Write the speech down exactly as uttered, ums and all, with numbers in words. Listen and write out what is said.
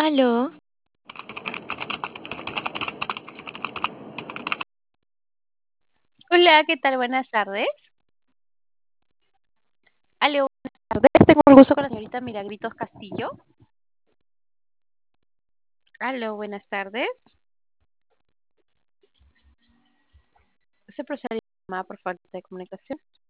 Aló, Hola, ¿qué tal? Buenas tardes. Aló, buenas tardes. Tengo el gusto con la señorita Milagritos Castillo. Aló, buenas tardes. ¿Se procede a llamada por falta de comunicación?